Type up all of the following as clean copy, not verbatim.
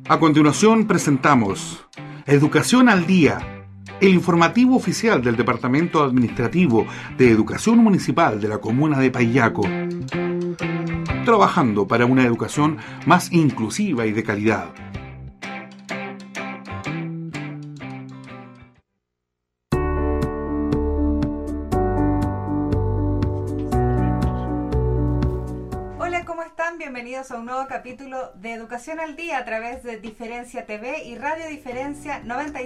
A continuación presentamos Educación al Día, el informativo oficial del Departamento Administrativo de Educación Municipal de la Comuna de Paillaco, trabajando para una educación más inclusiva y de calidad. Bienvenidos a un nuevo capítulo de Educación al Día a través de Diferencia TV y Radio Diferencia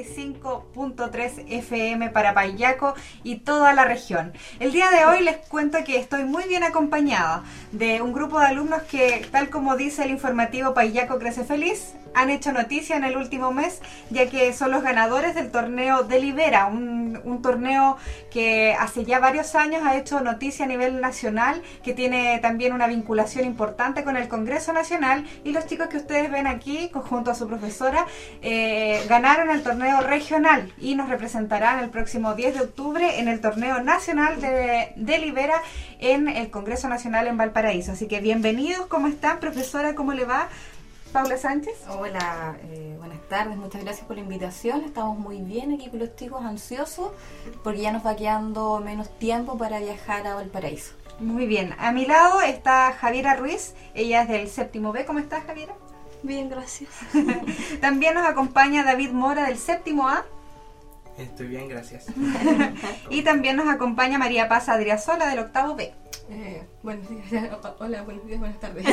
95.3 FM para Paillaco y toda la región. El día de hoy les cuento que estoy muy bien acompañada de un grupo de alumnos que, tal como dice el informativo Paillaco Crece Feliz, han hecho noticia en el último mes, ya que son los ganadores del torneo Delibera, un torneo que hace ya varios años ha hecho noticia a nivel nacional, que tiene también una vinculación importante con el Congreso Nacional, y los chicos que ustedes ven aquí, junto a su profesora, ganaron el torneo regional y nos representarán el próximo 10 de octubre en el torneo nacional de Delibera en el Congreso Nacional en Valparaíso. Así que bienvenidos, ¿cómo están, profesora? ¿Cómo le va? Paula Sánchez. Hola, buenas tardes, muchas gracias por la invitación. Estamos muy bien aquí con los chicos, ansiosos, porque ya nos va quedando menos tiempo para viajar a Valparaíso. Muy bien, a mi lado está Javiera Ruiz, ella es del séptimo B. ¿Cómo estás, Javiera? Bien, gracias. También nos acompaña David Mora del séptimo A. Estoy bien, gracias. Y también nos acompaña María Paz Adriasola del octavo B. Buenos días, hola, buenos días, buenas tardes.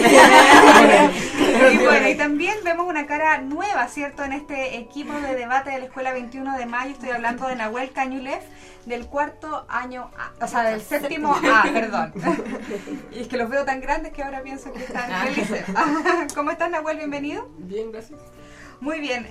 Y bueno, y también vemos una cara nueva, ¿cierto? En este equipo de debate de la Escuela 21 de Mayo, estoy hablando de Nahuel Cañulef, del cuarto año A, o sea, del séptimo A, perdón. Y es que los veo tan grandes que ahora pienso que están felices. ¿Cómo estás, Nahuel? Bienvenido. Bien, gracias. Muy bien,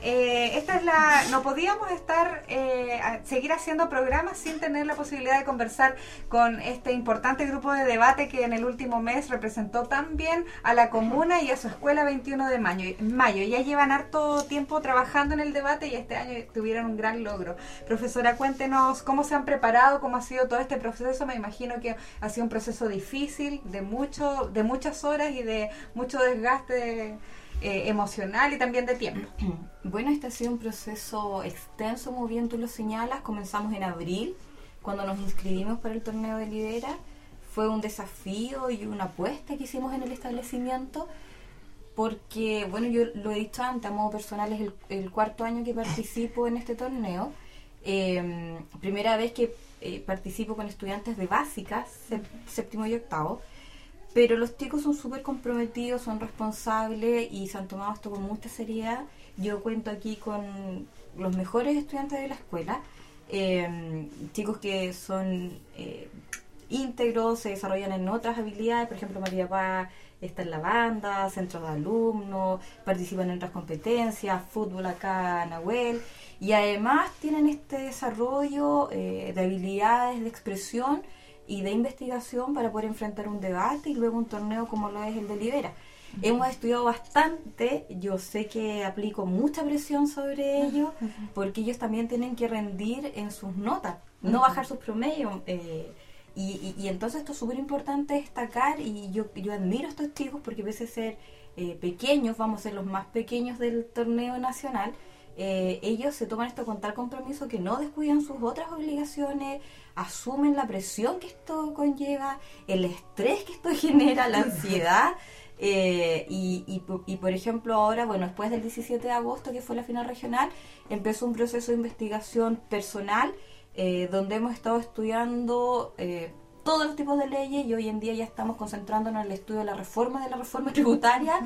no podíamos seguir haciendo programas sin tener la posibilidad de conversar con este importante grupo de debate que en el último mes representó tan bien a la comuna y a su escuela 21 de mayo. Ya llevan harto tiempo trabajando en el debate y este año tuvieron un gran logro. Profesora, cuéntenos cómo se han preparado, cómo ha sido todo este proceso. Me imagino que ha sido un proceso difícil, de muchas horas y de mucho desgaste emocional y también de tiempo. Bueno, este ha sido un proceso extenso, como bien tú lo señalas. Comenzamos en abril, cuando nos inscribimos para el torneo de Delibera. Fue un desafío y una apuesta que hicimos en el establecimiento, porque, bueno, yo lo he dicho antes, a modo personal es el cuarto año que participo en este torneo. Primera vez que participo con estudiantes de básicas, séptimo y octavo. Pero los chicos son súper comprometidos, son responsables y se han tomado esto con mucha seriedad. Yo cuento aquí con los mejores estudiantes de la escuela, chicos que son íntegros, se desarrollan en otras habilidades. Por ejemplo, María Paz está en la banda, centro de alumnos, participan en otras competencias, fútbol acá, Nahuel. Y además tienen este desarrollo de habilidades de expresión y de investigación para poder enfrentar un debate y luego un torneo como lo es el de Delibera. Hemos estudiado bastante, yo sé que aplico mucha presión sobre ellos, porque ellos también tienen que rendir en sus notas, no bajar sus promedios. Y entonces esto es súper importante destacar, y yo admiro a estos chicos porque pese a ser pequeños, vamos a ser los más pequeños del torneo nacional, ellos se toman esto con tal compromiso que no descuidan sus otras obligaciones, asumen la presión que esto conlleva, el estrés que esto genera, la ansiedad, y por ejemplo ahora, bueno, después del 17 de agosto, que fue la final regional, empezó un proceso de investigación personal, donde hemos estado estudiando todos los tipos de leyes, y hoy en día ya estamos concentrándonos en el estudio de la reforma tributaria,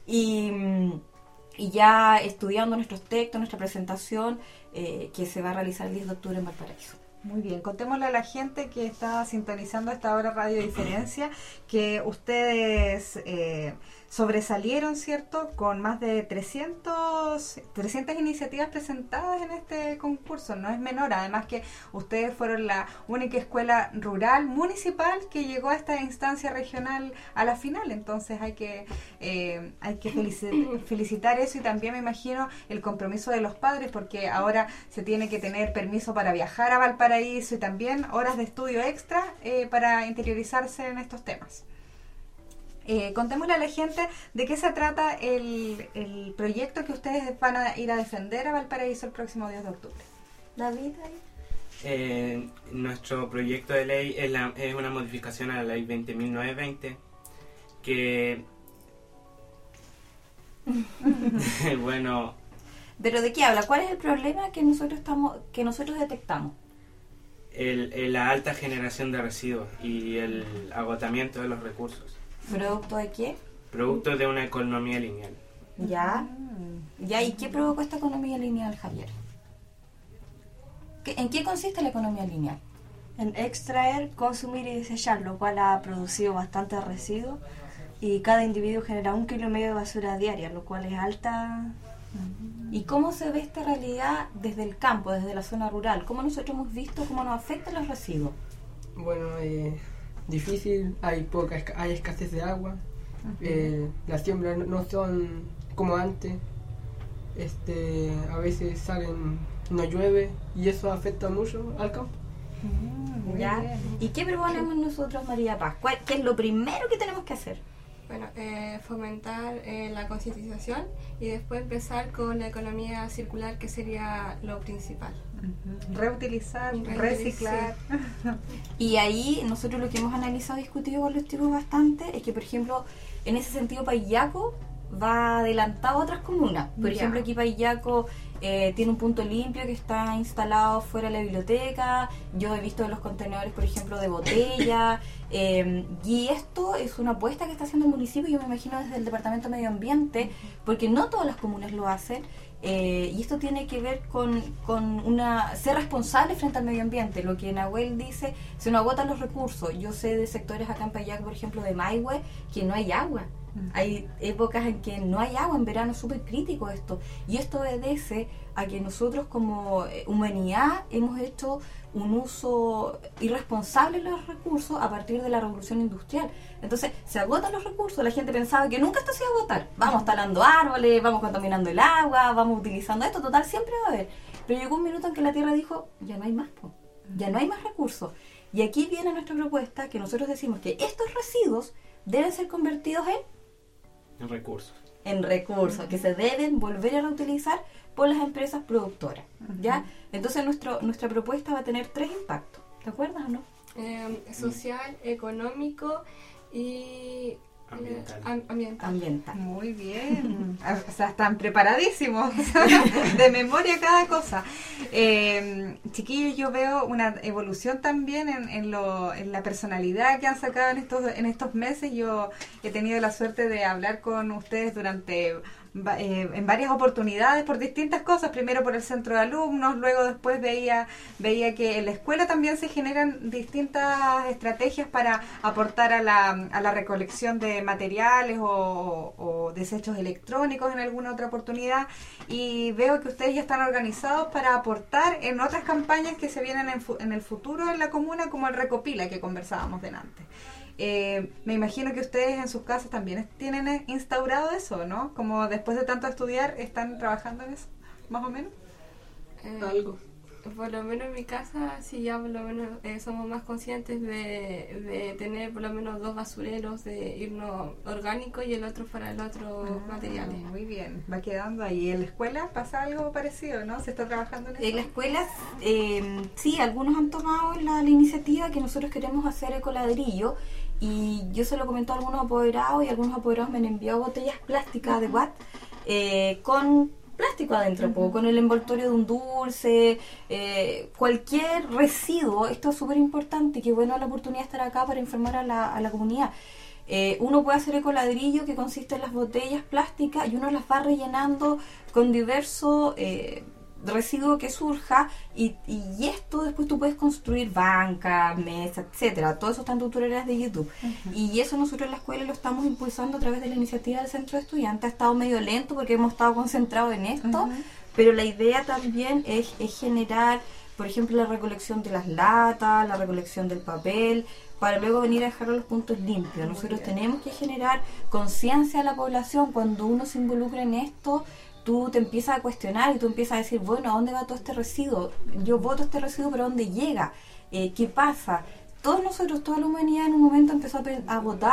y ya estudiando nuestros textos, nuestra presentación, que se va a realizar el 10 de octubre en Valparaíso. Muy bien, contémosle a la gente que está sintonizando a esta hora Radio Diferencia que ustedes sobresalieron, ¿cierto?, con más de 300 iniciativas presentadas en este concurso. No es menor, además que ustedes fueron la única escuela rural municipal que llegó a esta instancia regional a la final, entonces hay que felicitar eso, y también me imagino el compromiso de los padres, porque ahora se tiene que tener permiso para viajar a Valparaíso y también horas de estudio extra para interiorizarse en estos temas. Contémosle a la gente de qué se trata el proyecto que ustedes van a ir a defender a Valparaíso el próximo 10 de octubre. David, Nuestro proyecto de ley es una modificación a la ley 20.920 que bueno, ¿pero de qué habla? ¿Cuál es el problema que nosotros detectamos? la alta generación de residuos y el agotamiento de los recursos, ¿Producto de qué? producto de una economía lineal. Ya. ¿Y qué provocó esta economía lineal, Javier? ¿En qué consiste la economía lineal? En extraer, consumir y desechar, lo cual ha producido bastante residuos y cada individuo genera 1,5 kilos de basura diaria, lo cual es alta. ¿Y cómo se ve esta realidad desde el campo, desde la zona rural? ¿Cómo nosotros hemos visto cómo nos afectan los residuos? Bueno, difícil, hay escasez de agua, las siembras no son como antes, a veces no llueve y eso afecta mucho al campo. ¿Ya? ¿Y qué proponemos nosotros, María Paz? ¿Qué es lo primero que tenemos que hacer? Bueno, fomentar la concientización y después empezar con la economía circular, que sería lo principal. Reutilizar, reciclar. Y ahí nosotros lo que hemos analizado y discutido con los chicos bastante es que, por ejemplo, en ese sentido Paillaco va adelantado a otras comunas. Por ejemplo, aquí Paillaco tiene un punto limpio que está instalado fuera de la biblioteca. Yo he visto los contenedores, por ejemplo, de botella. Y esto es una apuesta que está haciendo el municipio, yo me imagino desde el Departamento de Medio Ambiente, porque no todas las comunas lo hacen. Y esto tiene que ver con ser responsable frente al medio ambiente. Lo que Nahuel dice, se nos agotan los recursos. Yo sé de sectores acá en Paillaco, por ejemplo, de Maihue, que no hay agua. Hay épocas en que no hay agua, en verano es súper crítico esto. Y esto obedece a que nosotros como humanidad hemos hecho un uso irresponsable de los recursos a partir de la revolución industrial. Entonces se agotan los recursos, la gente pensaba que nunca esto se iba a agotar. Vamos talando árboles, vamos contaminando el agua, vamos utilizando esto, total, siempre va a haber. Pero llegó un minuto en que la Tierra dijo, ya no hay más, ya no hay más recursos. Y aquí viene nuestra propuesta, que nosotros decimos que estos residuos deben ser convertidos en recursos que se deben volver a reutilizar por las empresas productoras, ¿ya? Entonces nuestra propuesta va a tener 3 impactos, ¿te acuerdas o no? Social, económico y ambiental. Muy bien. O sea, están preparadísimos. De memoria cada cosa. Chiquillos, yo veo una evolución también en la personalidad que han sacado en estos meses. Yo he tenido la suerte de hablar con ustedes en varias oportunidades por distintas cosas, primero por el centro de alumnos, luego después veía que en la escuela también se generan distintas estrategias para aportar a la recolección de materiales o desechos electrónicos en alguna otra oportunidad, y veo que ustedes ya están organizados para aportar en otras campañas que se vienen en el futuro en la comuna, como el Recopila que conversábamos delante. Me imagino que ustedes en sus casas también tienen instaurado eso, ¿no? Como después de tanto estudiar, ¿están trabajando en eso, más o menos? Algo. Por lo menos en mi casa, sí, ya por lo menos somos más conscientes de tener por lo menos 2 basureros, de irnos orgánico y el otro para el otro materiales. Muy bien, va quedando ahí. ¿En la escuela pasa algo parecido, no? ¿Se está trabajando en eso? En la escuela, sí, algunos han tomado la iniciativa que nosotros queremos hacer ecoladrillo. Y yo se lo comento a algunos apoderados, y algunos apoderados me han enviado botellas plásticas de Watt con plástico adentro, con el envoltorio de un dulce, cualquier residuo. Esto es súper importante, y qué bueno la oportunidad de estar acá para informar a la comunidad. Uno puede hacer ecoladrillo, que consiste en las botellas plásticas, y uno las va rellenando con diversos residuo que surja, y esto después tú puedes construir bancas, mesas, etcétera. Todo eso está en tutoriales de YouTube. Y eso nosotros en la escuela lo estamos impulsando a través de la iniciativa del Centro de Estudiantes. Ha estado medio lento porque hemos estado concentrados en esto, pero la idea también es generar, por ejemplo, la recolección de las latas, la recolección del papel, para luego venir a dejar los puntos limpios. Nosotros tenemos que generar conciencia a la población. Cuando uno se involucra en esto, tú te empiezas a cuestionar y tú empiezas a decir, bueno, ¿a dónde va todo este residuo? Yo boto este residuo, ¿pero a dónde llega? ¿Qué pasa? Todos nosotros, toda la humanidad en un momento empezó a botar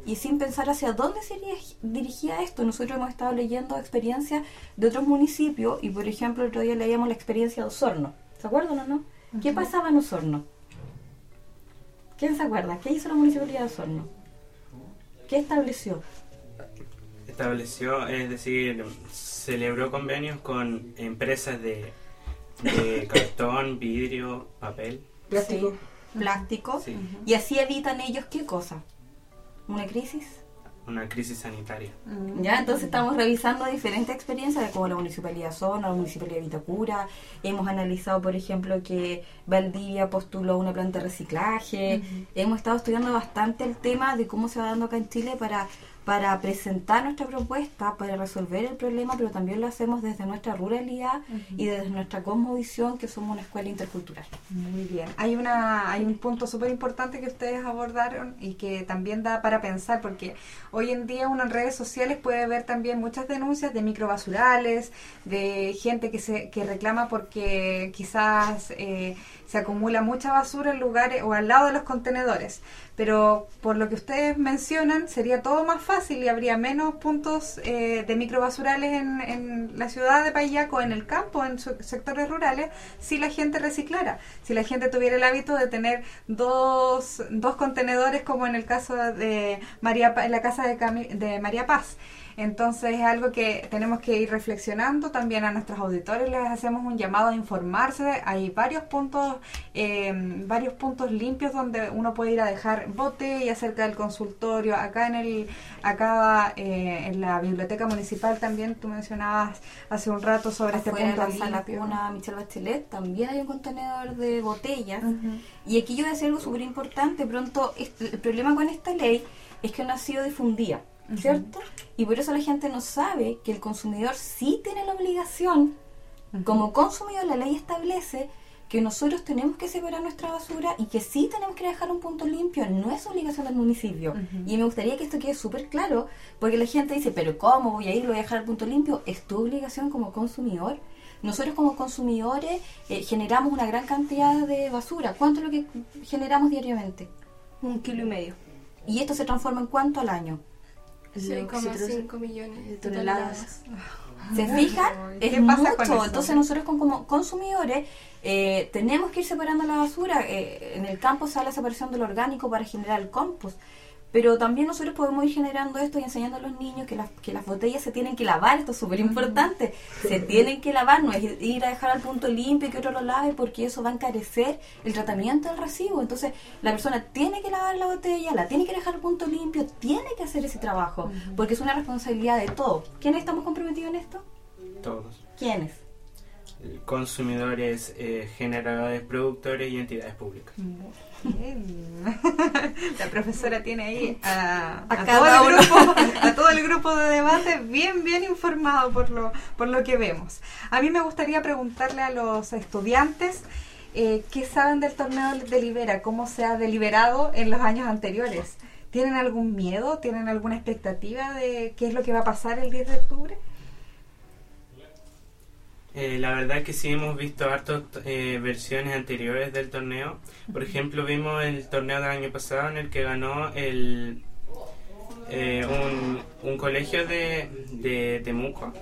y sin pensar hacia dónde se dirigía esto. Nosotros hemos estado leyendo experiencias de otros municipios y, por ejemplo, el otro día leíamos la experiencia de Osorno. ¿Se acuerdan o no? ¿Qué pasaba en Osorno? ¿Quién se acuerda? ¿Qué hizo la municipalidad de Osorno? ¿Qué estableció? Estableció, es decir, celebró convenios con empresas de cartón, vidrio, papel. Plástico. Sí, plástico. Sí. Y así evitan ellos, ¿qué cosa? ¿Una crisis? Una crisis sanitaria. Ya, entonces estamos revisando diferentes experiencias de como la Municipalidad de Osorno, la Municipalidad de Vitacura. Hemos analizado, por ejemplo, que Valdivia postuló una planta de reciclaje. Hemos estado estudiando bastante el tema de cómo se va dando acá en Chile para presentar nuestra propuesta, para resolver el problema, pero también lo hacemos desde nuestra ruralidad y desde nuestra cosmovisión, que somos una escuela intercultural. Muy bien. Hay un punto súper importante que ustedes abordaron y que también da para pensar, porque hoy en día uno en redes sociales puede ver también muchas denuncias de microbasurales, de gente que reclama porque quizás se acumula mucha basura en lugares o al lado de los contenedores. Pero por lo que ustedes mencionan, sería todo más fácil y habría menos puntos de microbasurales en la ciudad de Payaco, en el campo, en sectores rurales, si la gente reciclara. Si la gente tuviera el hábito de tener dos contenedores, como en el caso de en la casa de María Paz. Entonces es algo que tenemos que ir reflexionando. También a nuestros auditores les hacemos un llamado a informarse. Hay varios puntos limpios donde uno puede ir a dejar botellas cerca del consultorio. Acá en la biblioteca municipal también tú mencionabas hace un rato sobre afuera este punto de la sala limpio. Cuna Michelle Bachelet también hay un contenedor de botellas. Y aquí yo voy a decir algo súper importante. Pronto el problema con esta ley es que no ha sido difundida, ¿cierto? Y por eso la gente no sabe que el consumidor sí tiene la obligación. Como consumidor, la ley establece que nosotros tenemos que separar nuestra basura y que sí tenemos que dejar un punto limpio. No es obligación del municipio. Y me gustaría que esto quede súper claro, porque la gente dice, pero ¿cómo voy a ir? ¿Lo voy a dejar al punto limpio? Es tu obligación como consumidor. Nosotros como consumidores generamos una gran cantidad de basura. ¿Cuánto es lo que generamos diariamente? 1,5 kilos. ¿Y esto se transforma en cuánto al año? 6,5 millones de toneladas. ¿Se fijan? Es ¿Qué pasa con mucho. eso? Entonces nosotros como consumidores tenemos que ir separando la basura. En el campo se da la separación del orgánico para generar el compost. Pero también nosotros podemos ir generando esto y enseñando a los niños que las botellas se tienen que lavar. Esto es súper importante. Se tienen que lavar, no es ir a dejar al punto limpio y que otro lo lave, porque eso va a encarecer el tratamiento del residuo. Entonces la persona tiene que lavar la botella, la tiene que dejar al punto limpio, tiene que hacer ese trabajo, porque es una responsabilidad de todos. ¿Quiénes estamos comprometidos en esto? Todos. ¿Quiénes? Consumidores, generadores, productores y entidades públicas. Bien. La profesora tiene ahí a cada uno. todo el grupo de debate bien informado por lo que vemos. A mí me gustaría preguntarle a los estudiantes qué saben del torneo de Libera, cómo se ha deliberado en los años anteriores. ¿Tienen algún miedo? ¿Tienen alguna expectativa de qué es lo que va a pasar el 10 de octubre? La verdad es que sí hemos visto hartas versiones anteriores del torneo. Por ejemplo, vimos el torneo del año pasado en el que ganó un colegio de Temuco.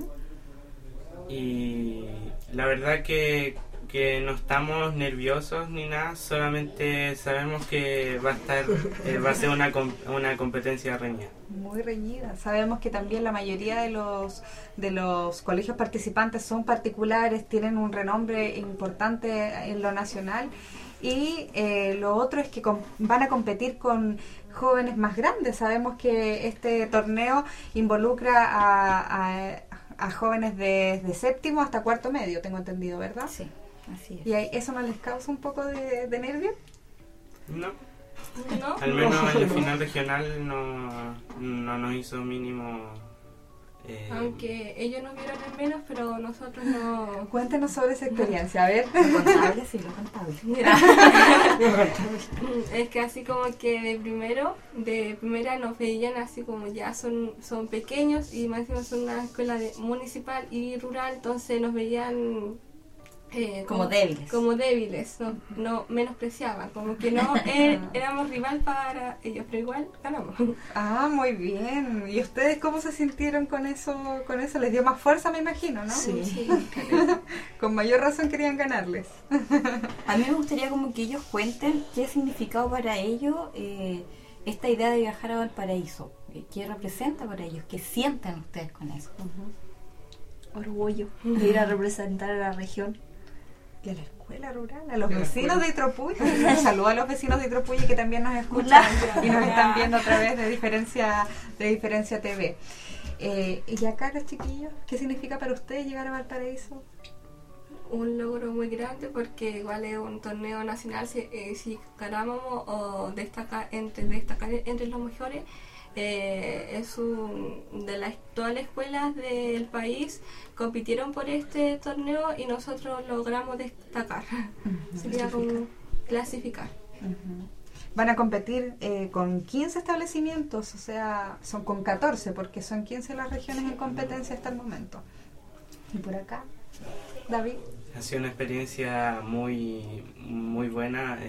Y la verdad que no estamos nerviosos ni nada, solamente sabemos que va a ser una competencia reñida. Muy reñida. Sabemos que también la mayoría de los colegios participantes son particulares, tienen un renombre importante en lo nacional, y lo otro es que van a competir con jóvenes más grandes. Sabemos que este torneo involucra a jóvenes desde séptimo hasta cuarto medio, tengo entendido, ¿verdad? Sí, así es. ¿Y eso no les causa un poco de nervio? No. ¿No? Al menos en el final regional no nos hizo mínimo. Aunque ellos nos vieron en menos, pero nosotros no. Cuéntenos sobre esa experiencia, a ver. Lo contable, sí, lo contable. Mira, es que así como que de primera nos veían así como ya son pequeños y más encima son una escuela municipal y rural, entonces nos veían Como débiles. Como débiles, no menospreciaban, como que no éramos rival para ellos, pero igual ganamos. Ah, muy bien. ¿Y ustedes cómo se sintieron con eso? ¿Con eso les dio más fuerza, me imagino, no? Sí. Con mayor razón querían ganarles. A mí me gustaría como que ellos cuenten qué ha significado para ellos esta idea de viajar a Valparaíso. ¿Qué representa para ellos? ¿Qué sienten ustedes con eso? Orgullo de ir a representar a la región. Y a la escuela rural, a los vecinos de Itropulli. Un saludo a los vecinos de Itropulli que también nos escuchan y nos están viendo a través de Diferencia TV. Y acá, los chiquillos, ¿qué significa para ustedes llegar a Valparaíso? Un logro muy grande porque igual es un torneo nacional. Si ganamos o destacar entre los mejores, es de todas las escuelas del país compitieron por este torneo y nosotros logramos destacar. Sería como clasificar. Van a competir con 15 establecimientos, o sea, son con 14 porque son 15 las regiones en competencia hasta el momento. Y por acá, David. Ha sido una experiencia muy, muy buena.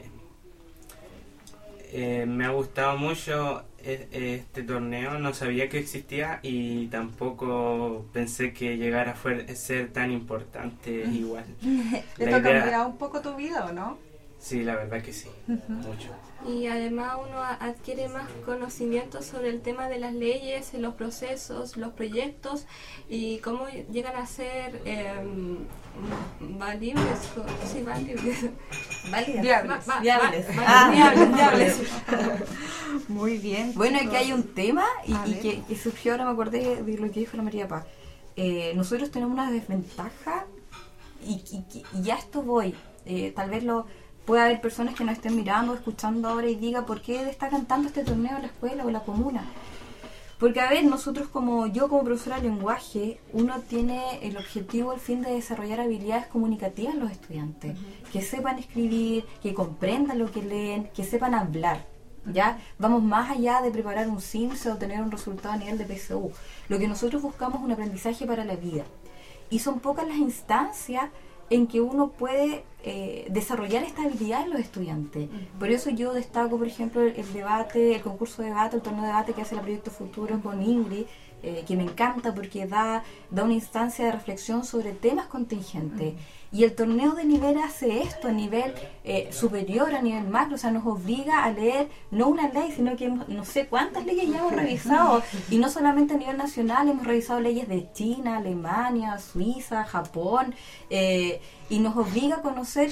Me ha gustado mucho este torneo, no sabía que existía y tampoco pensé que llegara a ser tan importante igual. ¿Esto ha cambiado un poco tu vida o no? Sí, la verdad que sí, mucho. Y además uno adquiere más conocimiento sobre el tema de las leyes, los procesos, los proyectos y cómo llegan a ser viables. Muy bien. Bueno, aquí hay un tema y que surgió, ahora me acordé de lo que dijo la María Paz. Nosotros tenemos una desventaja y a esto voy. Tal vez puede haber personas que nos estén mirando, escuchando ahora y diga ¿por qué destacan tanto este torneo en la escuela o en la comuna? Porque a ver, nosotros como profesora de lenguaje, uno tiene el objetivo, el fin de desarrollar habilidades comunicativas en los estudiantes, que sepan escribir, que comprendan lo que leen, que sepan hablar. ¿Ya? Vamos más allá de preparar un CIMSE o tener un resultado a nivel de PSU. Lo que nosotros buscamos es un aprendizaje para la vida. Y son pocas las instancias en que uno puede desarrollar esta habilidad en los estudiantes. Por eso yo destaco, por ejemplo, el debate, el concurso de debate, el torneo de debate que hace la Proyecto Futuro con Ingrid, que me encanta porque da una instancia de reflexión sobre temas contingentes. Y el torneo de nivel hace esto a nivel superior, a nivel macro, o sea, nos obliga a leer no una ley, sino que no sé cuántas leyes ya hemos revisado, y no solamente a nivel nacional, hemos revisado leyes de China, Alemania, Suiza, Japón, y nos obliga a conocer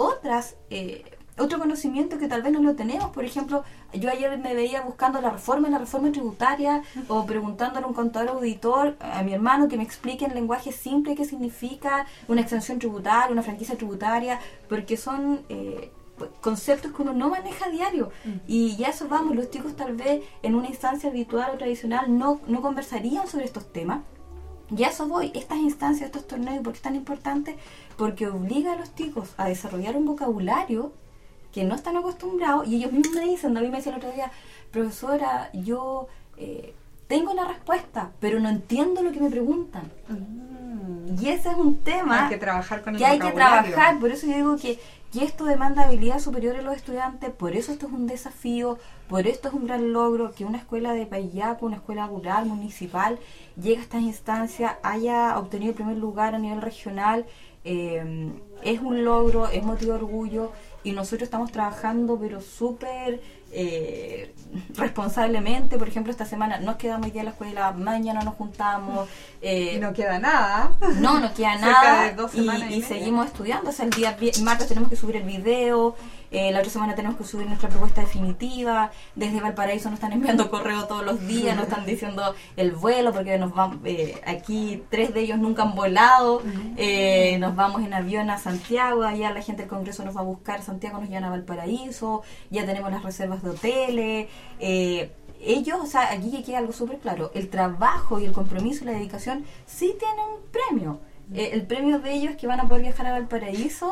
otro conocimiento que tal vez no lo tenemos. Por ejemplo, yo ayer me veía buscando la reforma tributaria o preguntándole a un contador auditor, a mi hermano, que me explique en lenguaje simple qué significa una exención tributaria, una franquicia tributaria, porque son conceptos que uno no maneja a diario. Y ya eso vamos, los chicos tal vez en una instancia habitual o tradicional no conversarían sobre estos temas. Y a eso voy, estas instancias, estos torneos, ¿por qué es tan importante? Porque obliga a los chicos a desarrollar un vocabulario que no están acostumbrados, y ellos mismos me dicen, David me decía el otro día, profesora, yo tengo la respuesta, pero no entiendo lo que me preguntan. Y ese es un tema hay que trabajar con el que hay que vocabulario. trabajar. Por eso yo digo que esto demanda habilidades superiores a los estudiantes, por eso esto es un desafío, por esto es un gran logro que una escuela de Paillaco, una escuela rural, municipal, llegue a estas instancias, haya obtenido el primer lugar a nivel regional. Es un logro, es motivo de orgullo, y nosotros estamos trabajando pero súper responsablemente. Por ejemplo, esta semana nos quedamos hoy día en la escuela, mañana nos juntamos, y no queda nada. No queda Cerca nada, de 2 semanas y seguimos estudiando. O sea, el día martes tenemos que subir el video, la otra semana tenemos que subir nuestra propuesta definitiva. Desde Valparaíso nos están enviando correo todos los días, nos están diciendo el vuelo, porque nos vamos, aquí 3 de ellos nunca han volado, nos vamos en avión a Santiago, allá la gente del Congreso nos va a buscar, Santiago nos llevan a Valparaíso, ya tenemos las reservas de hoteles. Ellos, o sea, aquí que queda algo súper claro, el trabajo y el compromiso y la dedicación sí tienen un premio. El premio de ellos es que van a poder viajar a Valparaíso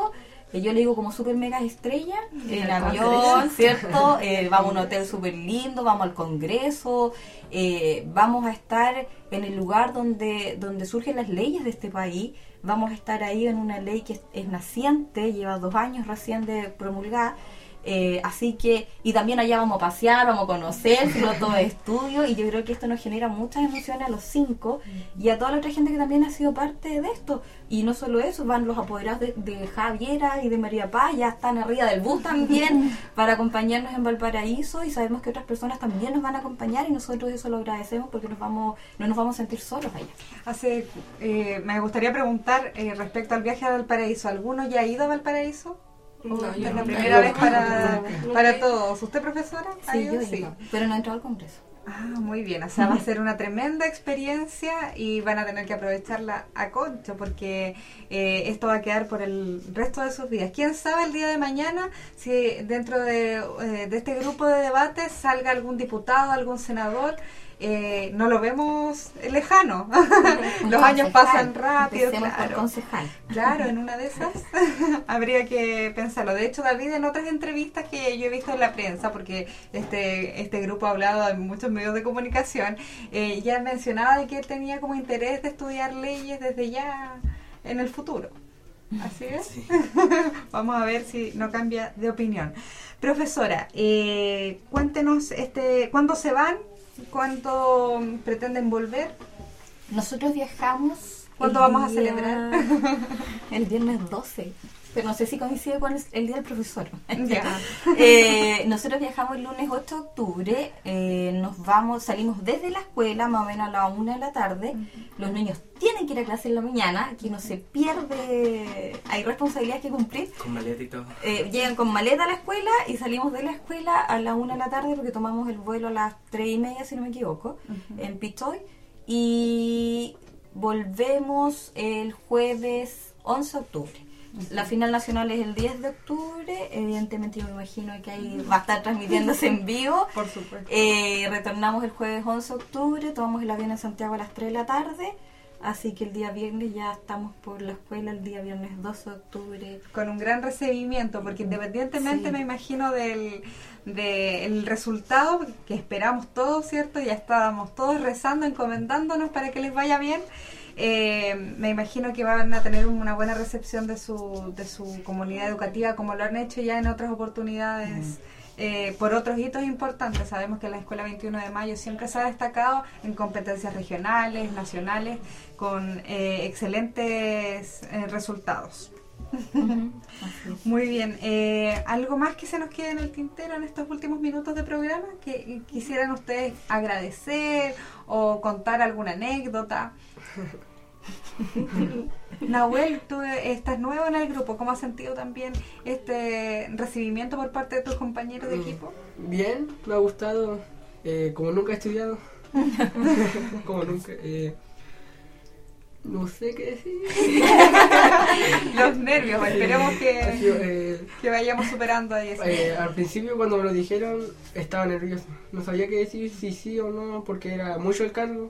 yo le digo como super mega estrella, en avión, ¿cierto? Vamos a un hotel súper lindo, vamos al Congreso, vamos a estar en el lugar donde surgen las leyes de este país, vamos a estar ahí en una ley que es naciente, lleva 2 años recién de promulgada. Así que, y también allá vamos a pasear, vamos a conocer, todo de estudio, y yo creo que esto nos genera muchas emociones a los 5 y a toda la otra gente que también ha sido parte de esto. Y no solo eso, van los apoderados de Javiera y de María Paz, ya están arriba del bus también para acompañarnos en Valparaíso, y sabemos que otras personas también nos van a acompañar, y nosotros eso lo agradecemos porque no nos vamos a sentir solos allá. Me gustaría preguntar respecto al viaje a Valparaíso, ¿alguno ya ha ido a Valparaíso? No, yo es la no. primera vez para todos. ¿Usted, profesora? Sí, yo he ido, pero no he entrado al Congreso. Muy bien, o sea, va a ser una tremenda experiencia y van a tener que aprovecharla a concho, porque esto va a quedar por el resto de sus días. ¿Quién sabe el día de mañana si dentro de este grupo de debates salga algún diputado, algún senador? No lo vemos lejano. Los años pasan rápido. Claro, en una de esas habría que pensarlo. De hecho, David, en otras entrevistas que yo he visto en la prensa, porque este grupo ha hablado en muchos medios de comunicación, ya mencionaba de que él tenía como interés de estudiar leyes desde ya en el futuro. ¿Así es? Sí. Vamos a ver si no cambia de opinión. Profesora, cuéntenos ¿cuándo se van? ¿Cuándo pretenden volver? Nosotros viajamos. ¿Cuándo vamos a celebrar? El viernes 12. Pero no sé si coincide con el día del profesor. Ya. Nosotros viajamos el lunes 8 de octubre. Salimos desde la escuela más o menos a las 1 de la tarde. Los niños tienen que ir a clase en la mañana. Aquí no se pierde. Hay responsabilidades que cumplir. Con maleta y todo. Llegan con maleta a la escuela y salimos de la escuela a las 1 de la tarde porque tomamos el vuelo a las 3:30, si no me equivoco, en Pichoy. Y volvemos el jueves 11 de octubre. La final nacional es el 10 de octubre. Evidentemente yo me imagino que ahí va a estar transmitiéndose en vivo. Por supuesto. Retornamos el jueves 11 de octubre, tomamos el avión en Santiago a las 3 de la tarde. Así que el día viernes ya estamos por la escuela, el día viernes 12 de octubre. Con un gran recibimiento, porque independientemente me imagino del resultado que esperamos todos, ¿cierto? Ya estábamos todos rezando, encomendándonos para que les vaya bien. Me imagino que van a tener una buena recepción de su comunidad educativa, como lo han hecho ya en otras oportunidades. Por otros hitos importantes. Sabemos que la Escuela 21 de Mayo siempre se ha destacado en competencias regionales, nacionales, con excelentes resultados. Muy bien. ¿Algo más que se nos quede en el tintero en estos últimos minutos de programa que quisieran ustedes agradecer o contar alguna anécdota? Nahuel, tú estás nuevo en el grupo. ¿Cómo has sentido también este recibimiento por parte de tus compañeros de equipo? Bien, me ha gustado. Como nunca he estudiado, como nunca, no sé qué decir. Los nervios, esperemos que vayamos superando ahí eso. Al principio cuando me lo dijeron estaba nervioso, no sabía qué decir, si sí o no, porque era mucho el cargo.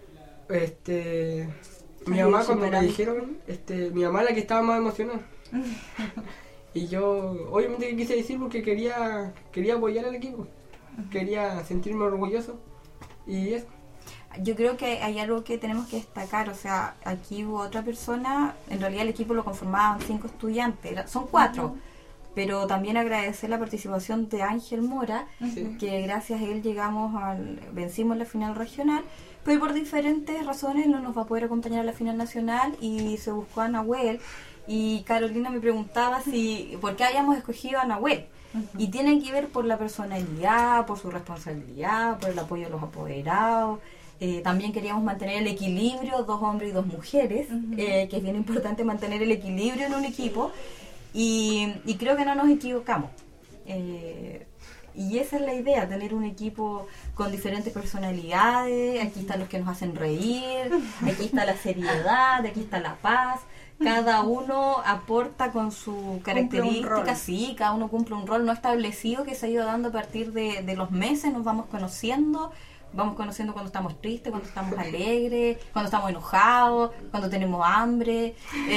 Mi mamá cuando me dijeron, mi mamá la que estaba más emocionada. Y yo obviamente quise decir porque quería apoyar al equipo, quería sentirme orgulloso y eso. Yo creo que hay algo que tenemos que destacar, o sea, aquí hubo otra persona, en realidad el equipo lo conformaban 5 estudiantes, son 4, pero también agradecer la participación de Ángel Mora, que gracias a él vencimos la final regional, pero por diferentes razones no nos va a poder acompañar a la final nacional y se buscó a Nahuel, y Carolina me preguntaba por qué habíamos escogido a Nahuel. Y tiene que ver por la personalidad, por su responsabilidad, por el apoyo de los apoderados. También queríamos mantener el equilibrio, 2 hombres y 2 mujeres, que es bien importante mantener el equilibrio en un equipo, y creo que no nos equivocamos. Y esa es la idea, tener un equipo con diferentes personalidades. Aquí están los que nos hacen reír, aquí está la seriedad, aquí está la paz. Cada uno aporta con su característica, sí, cada uno cumple un rol no establecido que se ha ido dando a partir de los meses, nos vamos conociendo vamos conociendo cuando estamos tristes, cuando estamos alegres, cuando estamos enojados, cuando tenemos hambre.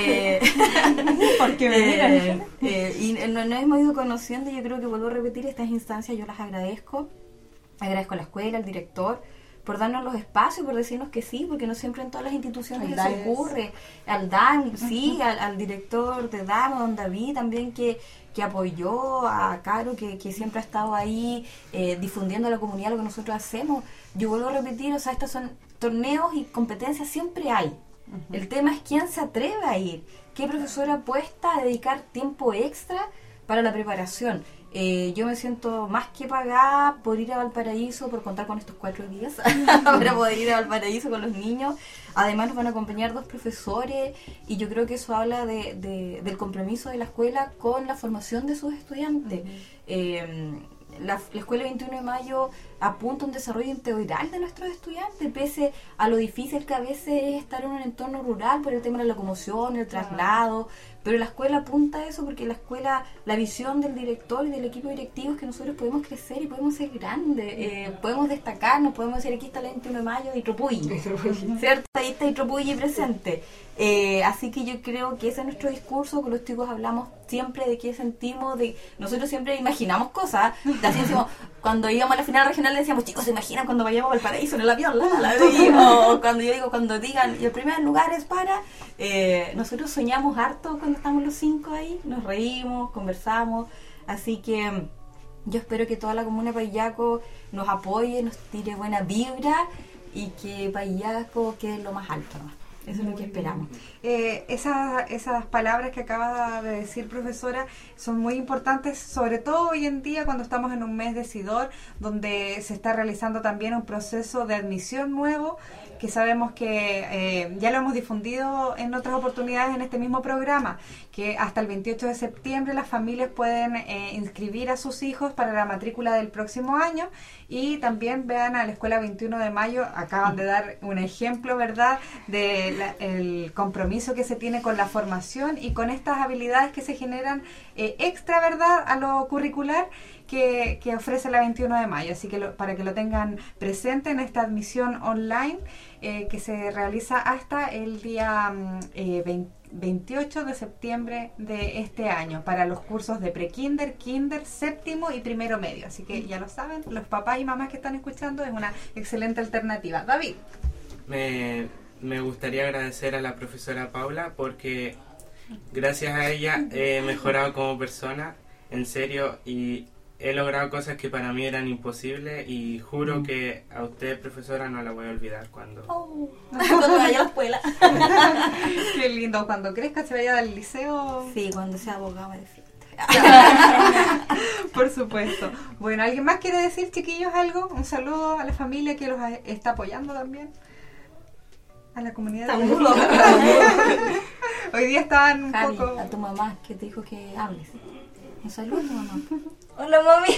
Y nos hemos ido conociendo, y yo creo que vuelvo a repetir, estas instancias yo las agradezco. Agradezco a la escuela, al director, por darnos los espacios, por decirnos que sí, porque no siempre en todas las instituciones eso ocurre. Al Dan, sí, al director de Dan, don David también, que apoyó, a Caro, que siempre ha estado ahí difundiendo a la comunidad lo que nosotros hacemos. Yo vuelvo a repetir, o sea, estos son torneos y competencias, siempre hay. El tema es quién se atreve a ir, qué profesora apuesta a dedicar tiempo extra para la preparación. Yo me siento más que pagada por ir a Valparaíso, por contar con estos 4 días para poder ir a Valparaíso con los niños. Además nos van a acompañar 2 profesores, y yo creo que eso habla del compromiso de la escuela con la formación de sus estudiantes. La Escuela 21 de Mayo apunta a un desarrollo integral de nuestros estudiantes, pese a lo difícil que a veces es estar en un entorno rural por el tema de la locomoción, el traslado, pero la escuela apunta a eso porque la escuela, la visión del director y del equipo directivo es que nosotros podemos crecer y podemos ser grandes, podemos destacarnos, podemos decir, aquí está el 21 de Mayo de Itropulli, ¿cierto? Ahí está Itropulli presente. Así que yo creo que ese es nuestro discurso. Con los chicos hablamos siempre de qué sentimos, nosotros siempre imaginamos cosas, así decimos, cuando íbamos a la final regional le decíamos, chicos, ¿se imaginan cuando vayamos al paraíso en el avión? O cuando yo digo, cuando digan, y el primer lugar es para, nosotros soñamos harto cuando estamos los 5 ahí, nos reímos, conversamos, así que yo espero que toda la comuna de Paillaco nos apoye, nos tire buena vibra, y que Paillaco quede en lo más alto, ¿no? Eso es lo que esperamos. Esas palabras que acaba de decir, profesora, son muy importantes, sobre todo hoy en día cuando estamos en un mes de Sidor, donde se está realizando también un proceso de admisión nuevo, que sabemos que ya lo hemos difundido en otras oportunidades en este mismo programa, que hasta el 28 de septiembre las familias pueden inscribir a sus hijos para la matrícula del próximo año, y también vean a la Escuela 21 de Mayo, acaban de dar un ejemplo, ¿verdad?, el compromiso que se tiene con la formación y con estas habilidades que se generan extra, ¿verdad?, a lo curricular que ofrece la 21 de Mayo. Así que para que lo tengan presente en esta admisión online que se realiza hasta el día 28 de septiembre de este año para los cursos de prekinder, kinder, séptimo y primero medio. Así que ya lo saben, los papás y mamás que están escuchando, es una excelente alternativa. David. Me gustaría agradecer a la profesora Paula, porque gracias a ella he mejorado como persona, en serio, y he logrado cosas que para mí eran imposibles, y juro que a usted, profesora, no la voy a olvidar cuando vaya a la escuela. Qué lindo, cuando crezca se vaya al liceo. Sí, cuando sea abogado me defiende. Por supuesto. Bueno, ¿alguien más quiere decir, chiquillos, algo? Un saludo a la familia que los está apoyando también. A la comunidad. Hoy día estaban un Javi, poco... a tu mamá que te dijo que hables. Un saludo a tu mamá. Hola, mami.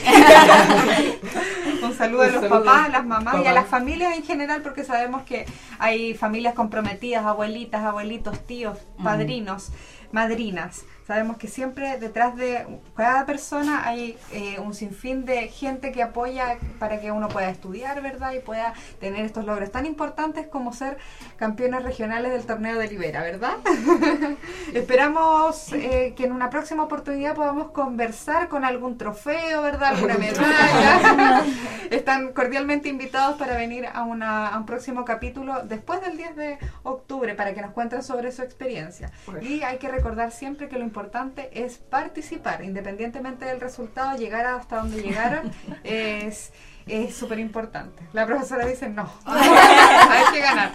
Un saludo a los papás, a las mamás y a las familias en general, porque sabemos que hay familias comprometidas, abuelitas, abuelitos, tíos, padrinos, madrinas. Sabemos que siempre detrás de cada persona hay un sinfín de gente que apoya para que uno pueda estudiar, ¿verdad? Y pueda tener estos logros tan importantes como ser campeones regionales del torneo de Libera, ¿verdad? Esperamos que en una próxima oportunidad podamos conversar con algún trofeo, ¿verdad? Alguna medalla. Están cordialmente invitados para venir a un próximo capítulo después del 10 de octubre para que nos cuenten sobre su experiencia. Y hay que recordar siempre que lo importante es participar, independientemente del resultado, llegar hasta donde llegaron es súper importante. La profesora dice no, hay que ganar.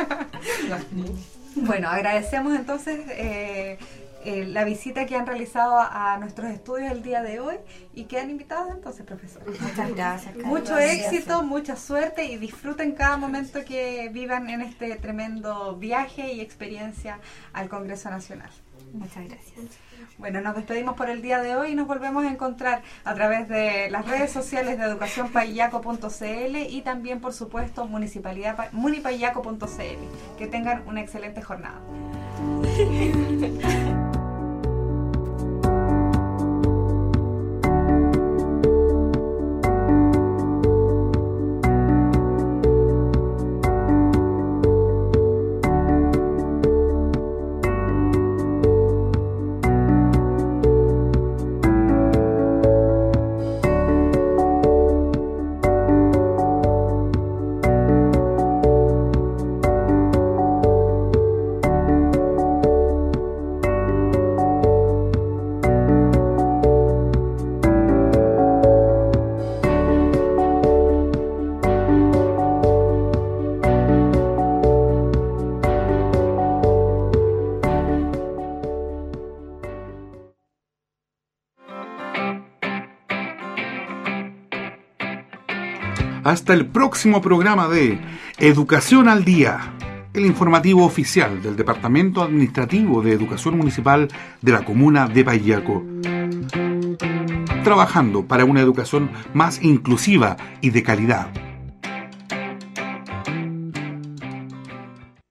Bueno, agradecemos entonces la visita que han realizado a nuestros estudios el día de hoy, y quedan invitados entonces, profesora. Muchas gracias. Mucho éxito, mucha suerte, y disfruten cada momento que vivan en este tremendo viaje y experiencia al Congreso Nacional. Muchas gracias. Bueno, nos despedimos por el día de hoy y nos volvemos a encontrar a través de las redes sociales de educacionpaillaco.cl y también, por supuesto, munipaillaco.cl. Que tengan una excelente jornada. Hasta el próximo programa de Educación al Día, el informativo oficial del Departamento Administrativo de Educación Municipal de la Comuna de Payaco. Trabajando para una educación más inclusiva y de calidad.